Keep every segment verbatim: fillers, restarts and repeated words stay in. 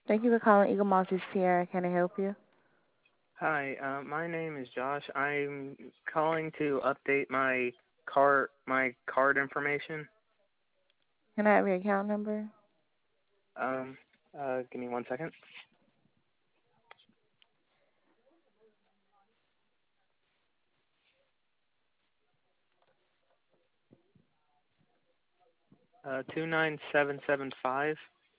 Thank you for calling Eagle Moss. This is Tiara. Can I help you? Hi, uh, my name is Josh. I'm calling to update my card my card information. Can I have your account number? Um, uh, give me one second. Uh, two nine seven seven five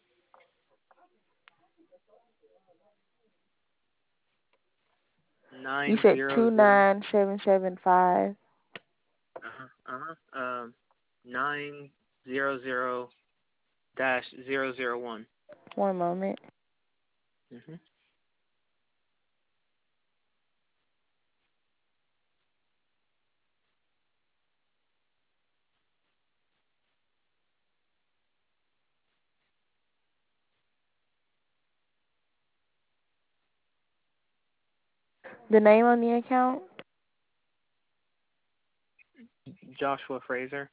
You nine said zero two zero. nine seven seven five. Uh huh. Uh huh. Um, nine zero zero dash zero zero one. One moment. Mhm. The name on the account? Joshua Fraser,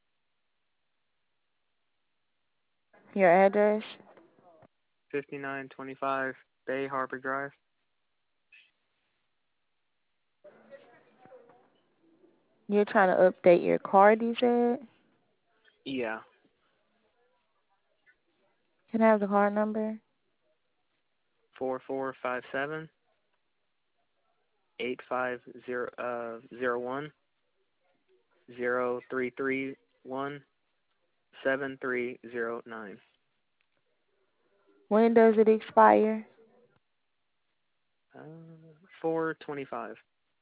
Your address? fifty nine twenty five Bay Harbor Drive. You're trying to update your card, you said? Yeah. Can I have the card number? Four four five seven eight five zero uh zero one zero three three one seven three zero nine. When does it expire? Uh, four twenty five.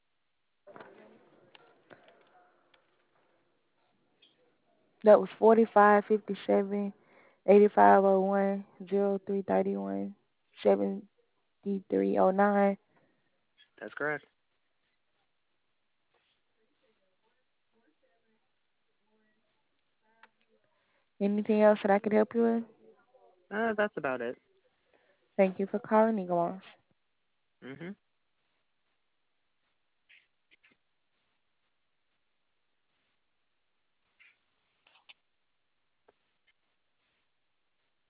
That was forty-five fifty-seven eighty-five oh one zero three thirty-one seventy-three oh nine. That's correct. Anything else that I could help you with? Uh, that's about it. Thank you for calling Eagle Moss. Mhm.